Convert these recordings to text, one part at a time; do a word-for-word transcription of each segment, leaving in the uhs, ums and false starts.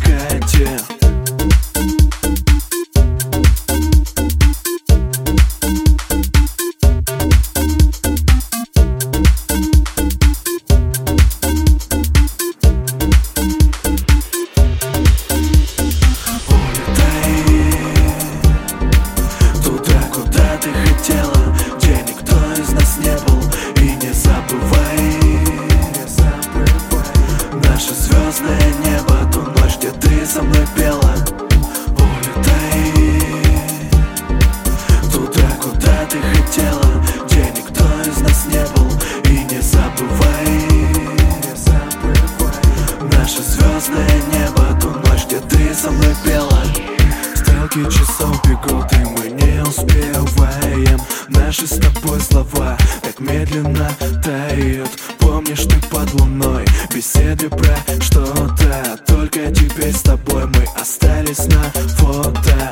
закате. Звездное небо, ту ночь, где ты со мной пела. Улетай туда, куда ты хотела, где никто из нас не был. И не забывай, не забывай наше звездное небо, ту ночь, где ты со мной пела. Стрелки часов бегут, и мы не успеваем. Наши с тобой слова так медленно тают. Помнишь, ты под луной беседы про что-то. Только теперь с тобой мы остались на фото.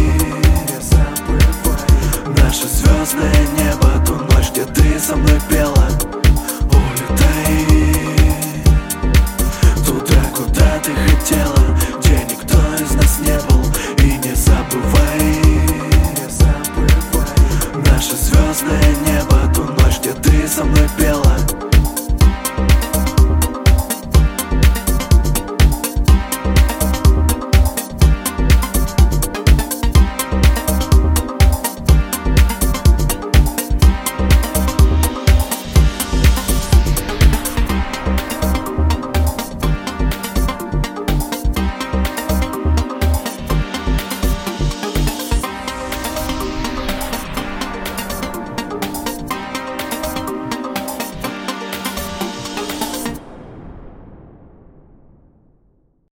Звездное небо, ту ночь, где ты со мной пела.